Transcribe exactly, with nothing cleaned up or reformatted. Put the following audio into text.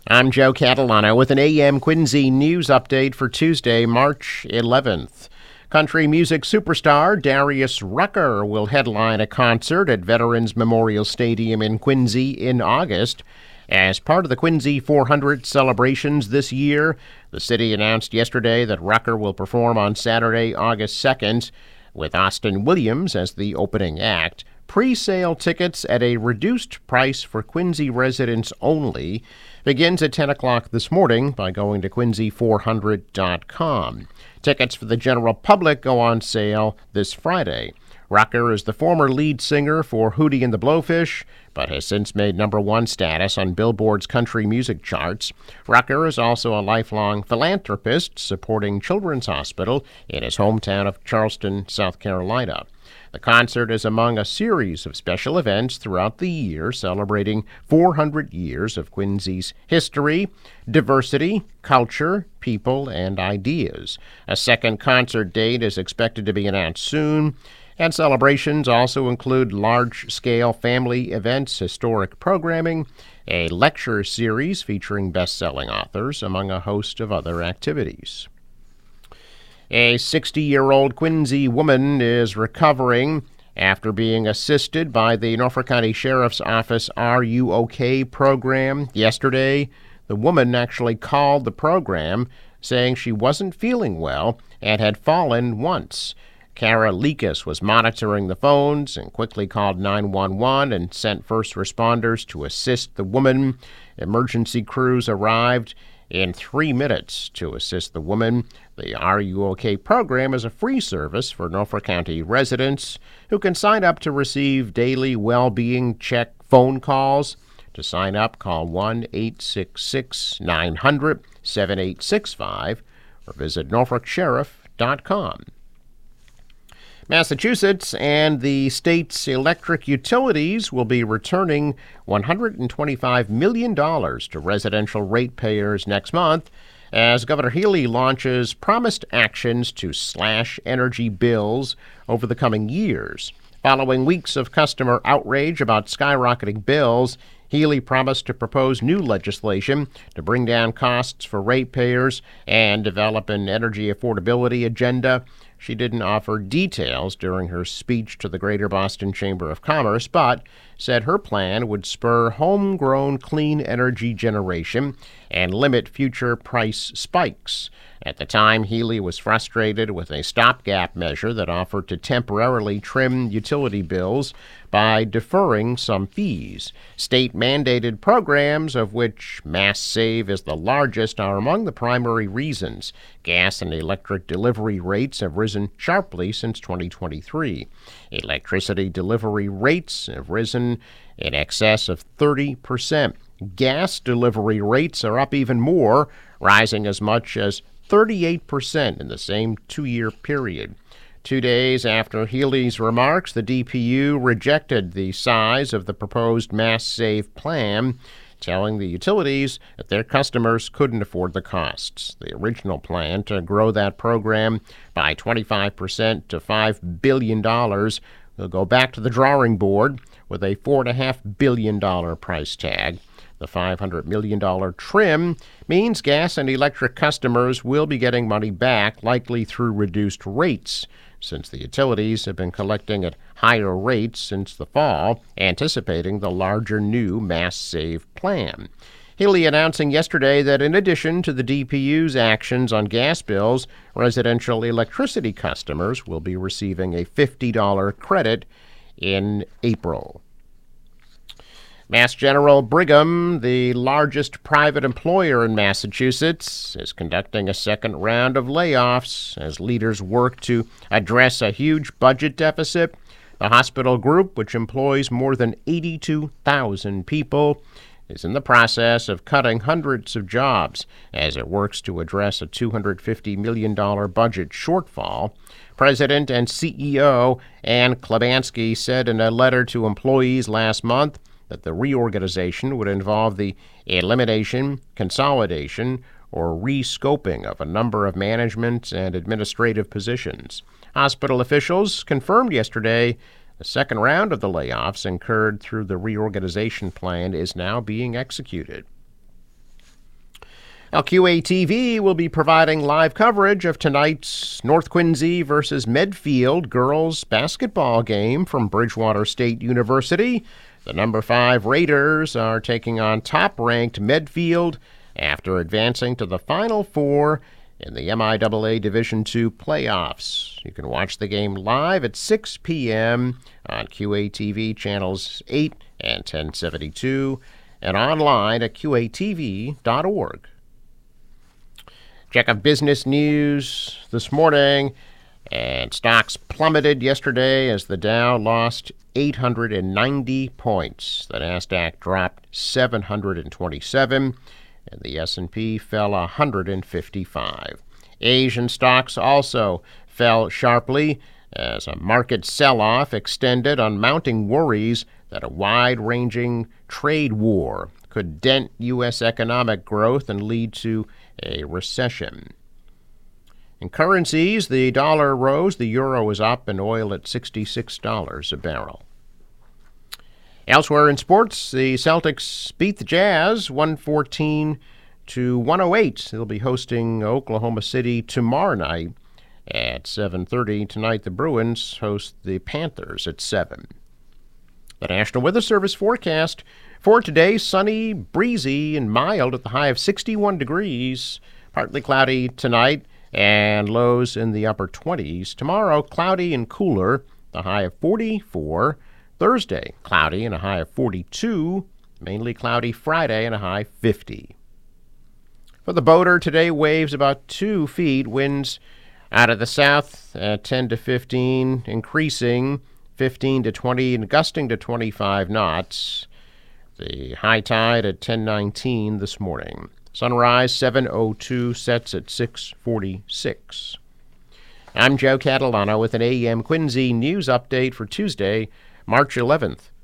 I'm Joe Catalano with an A M Quincy news update for Tuesday, March eleventh. Country music superstar Darius Rucker will headline a concert at Veterans Memorial Stadium in Quincy in August. As part of the Quincy four hundred celebrations this year, the city announced yesterday that Rucker will perform on Saturday, August second, with Austin Williams as the opening act. Pre-sale tickets at a reduced price for Quincy residents only begins at ten o'clock this morning by going to quincy four hundred dot com. Tickets for the general public go on sale this Friday. Rucker is the former lead singer for Hootie and the Blowfish, but has since made number one status on Billboard's country music charts. Rucker is also a lifelong philanthropist supporting Children's Hospital in his hometown of Charleston, South Carolina. The concert is among a series of special events throughout the year celebrating four hundred years of Quincy's history, diversity, culture, people, and ideas. A second concert date is expected to be announced soon, and celebrations also include large-scale family events, historic programming, a lecture series featuring best-selling authors, among a host of other activities. A sixty-year-old Quincy woman is recovering after being assisted by the Norfolk County Sheriff's Office Are You OK program yesterday. The woman actually called the program saying she wasn't feeling well and had fallen once. Kara Lekas was monitoring the phones and quickly called nine one one and sent first responders to assist the woman. Emergency crews arrived in three minutes to assist the woman. The Are You OK program is a free service for Norfolk County residents who can sign up to receive daily well-being check phone calls. To sign up, call one eight six six, nine hundred, seven eight six five or visit norfolk sheriff dot com. Massachusetts and the state's electric utilities will be returning one hundred twenty-five million dollars to residential ratepayers next month as Governor Healey launches promised actions to slash energy bills over the coming years. Following weeks of customer outrage about skyrocketing bills, Healey promised to propose new legislation to bring down costs for ratepayers and develop an energy affordability agenda. She didn't offer details during her speech to the Greater Boston Chamber of Commerce, but said her plan would spur homegrown clean energy generation and limit future price spikes. At the time, Healey was frustrated with a stopgap measure that offered to temporarily trim utility bills by deferring some fees. State-mandated programs, of which Mass Save is the largest, are among the primary reasons gas and electric delivery rates have risen sharply since twenty twenty-three. Electricity delivery rates have risen in excess of thirty percent. Gas delivery rates are up even more, rising as much as thirty-eight percent in the same two-year period. Two days after Healey's remarks, the D P U rejected the size of the proposed Mass Save plan, telling the utilities that their customers couldn't afford the costs. The original plan to grow that program by twenty-five percent to five billion dollars will go back to the drawing board with a four point five billion dollars price tag. The five hundred million dollars trim means gas and electric customers will be getting money back, likely through reduced rates, since the utilities have been collecting at higher rates since the fall, anticipating the larger new Mass Save plan. Healey announcing yesterday that in addition to the D P U's actions on gas bills, residential electricity customers will be receiving a fifty dollars credit in April. Mass General Brigham, the largest private employer in Massachusetts, is conducting a second round of layoffs as leaders work to address a huge budget deficit. The hospital group, which employs more than eighty-two thousand people, is in the process of cutting hundreds of jobs as it works to address a two hundred fifty million dollars budget shortfall. President and C E O Ann Klebanski said in a letter to employees last month that the reorganization would involve the elimination, consolidation, or rescoping of a number of management and administrative positions. Hospital officials confirmed yesterday the second round of the layoffs incurred through the reorganization plan is now being executed. Now, Q A T V will be providing live coverage of tonight's North Quincy versus Medfield girls basketball game from Bridgewater State University. The number five Raiders are taking on top-ranked Medfield after advancing to the Final Four in the M I A A Division two playoffs. You can watch the game live at six p.m. on Q A T V channels eight and ten seventy-two and online at Q A T V dot org. Check of business news this morning, and stocks plummeted yesterday as the Dow lost eight hundred ninety points. The Nasdaq dropped seven hundred twenty-seven, and the S and P fell one hundred fifty-five. Asian stocks also fell sharply as a market sell-off extended on mounting worries that a wide-ranging trade war could dent U S economic growth and lead to a recession. In currencies, the dollar rose, the euro is up, and oil at sixty-six dollars a barrel. Elsewhere in sports, the Celtics beat the Jazz one fourteen to one oh eight. They'll be hosting Oklahoma City tomorrow night at seven thirty. Tonight, the Bruins host the Panthers at seven. The National Weather Service forecast for today: sunny, breezy, and mild at the high of sixty-one degrees. Partly cloudy tonight and lows in the upper twenties. Tomorrow, cloudy and cooler, the high of forty-four. Thursday, cloudy and a high of forty-two. Mainly cloudy Friday and a high fifty. For the boater, today waves about two feet. Winds out of the south at ten to fifteen, increasing fifteen to twenty and gusting to twenty-five knots. The high tide at ten nineteen this morning. Sunrise seven oh two, sets at six forty-six. I'm Joe Catalano with an A M Quincy news update for Tuesday, March eleventh.